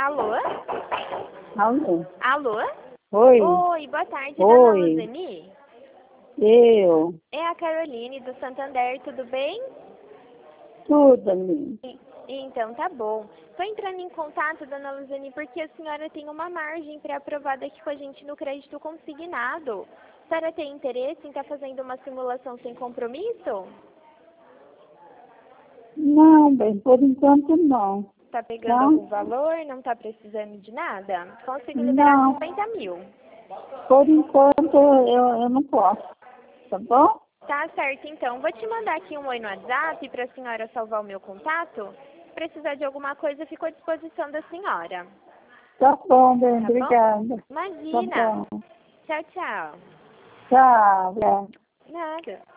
Alô? Alô? Alô? Oi? Oi, boa tarde, dona Oi? Luzeni. Eu? É a Caroline do Santander, tudo bem? Tudo, amigo. Então, tá bom. Estou entrando em contato, dona Luzeni, porque a senhora tem uma margem pré-aprovada aqui com a gente no crédito consignado. A senhora tem interesse em estar fazendo uma simulação sem compromisso? Não, bem, por enquanto não. Tá pegando Tá? algum valor? Não tá precisando de nada? Consigo liberar Não, 50 mil. por enquanto eu não posso, tá bom? Tá certo, então. Vou te mandar aqui um oi no WhatsApp para a senhora salvar o meu contato. Se precisar de alguma coisa, fico à disposição da senhora. Tá bom, bem, Tá bom? obrigada. Tá Imagina. bom. Tchau, tchau. Tchau. Nada.